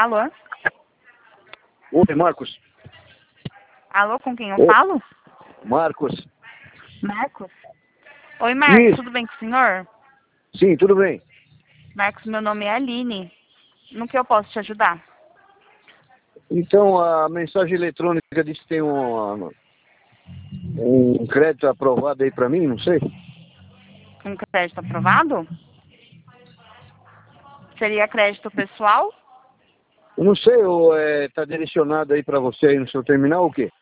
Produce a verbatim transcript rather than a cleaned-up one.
Alô? Oi, Marcos. Alô, com quem eu Oi. falo? Marcos. Marcos? Oi, Marcos, Isso. tudo bem com o senhor? Sim, tudo bem. Marcos, meu nome é Aline. No que eu posso te ajudar? Então, a mensagem eletrônica diz que tem um, um crédito aprovado aí para mim, não sei. Um crédito aprovado? Seria crédito pessoal? Eu não sei, ou é, tá direcionado aí para você aí no seu terminal ou o quê?